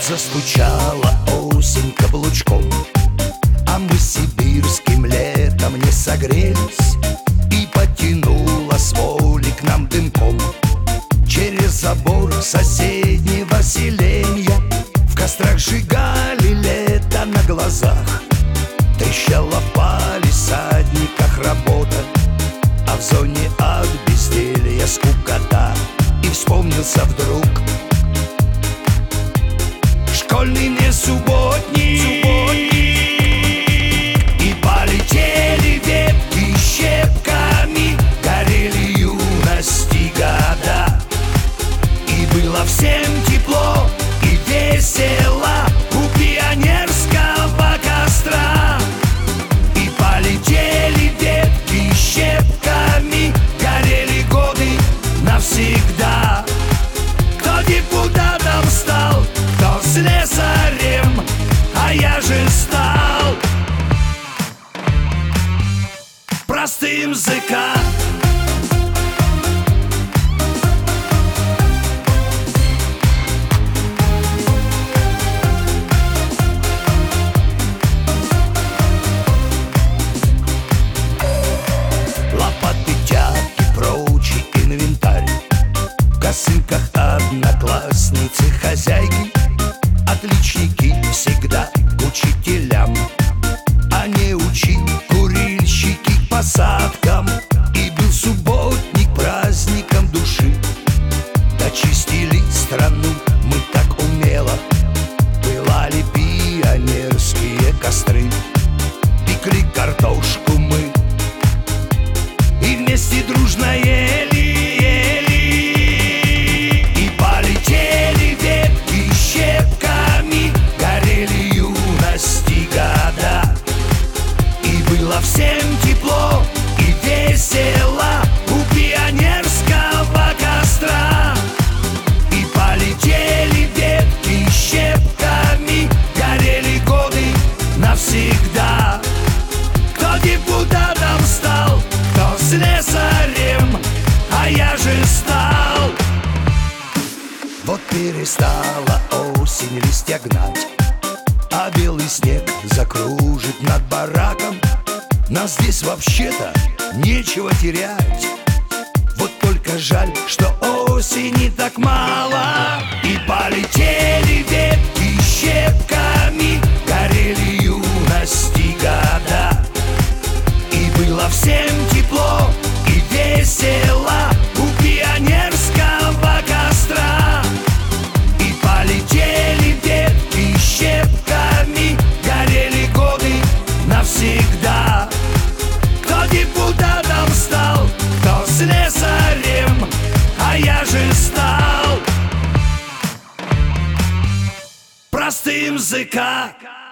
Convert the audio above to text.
Застучала осень каблучком, а мы сибирским летом не согрелись, и потянула с воли к нам дымком. Через забор соседнего селенья в кострах сжигали лето на глазах. Трещала в палисадниках работа, а в зоне от безделья скукота. И вспомнился вдруг школьный мне субботник, и полетели ветки щепками, горели юности года. И было всем тепло и весело у пионерского костра. И полетели ветки щепками, горели годы навсегда. Кто депутатом стал, кто слесарем, а я же стал простым ЗК. Лопаты, тяпки, прочий инвентарь, в косынках одноклассницы хозяйки. Отличники всегда к учителям, а не учи курильщики к посадкам. И был субботник праздником души, дочистили страну мы так умело. Пылали пионерские костры, пекли картошку мы и вместе дружно ели. И полетели ветки щепками, горели юности года. И было всем тепло и весело у пионерского костра. И полетели ветки щепками, горели годы навсегда. Кто депутатом стал, кто слесарем, а я же стал. Вот перестала осень листья гнать, а белый снег закружит над бараком. Нас здесь вообще-то нечего терять. Вот только жаль, что осени так мало. И полетели ветки щепками, горели юности года. И было всем тепло и весело у пионерского костра. И полетели ветки щепками, горели годы навсегда. Кто депутатом стал, кто слесарем, а я же стал простым ЗК.